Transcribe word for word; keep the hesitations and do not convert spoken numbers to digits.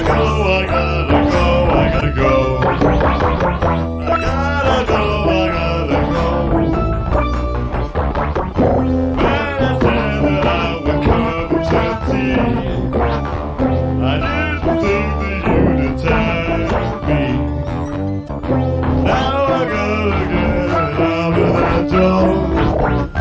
Now I gotta get out of that door.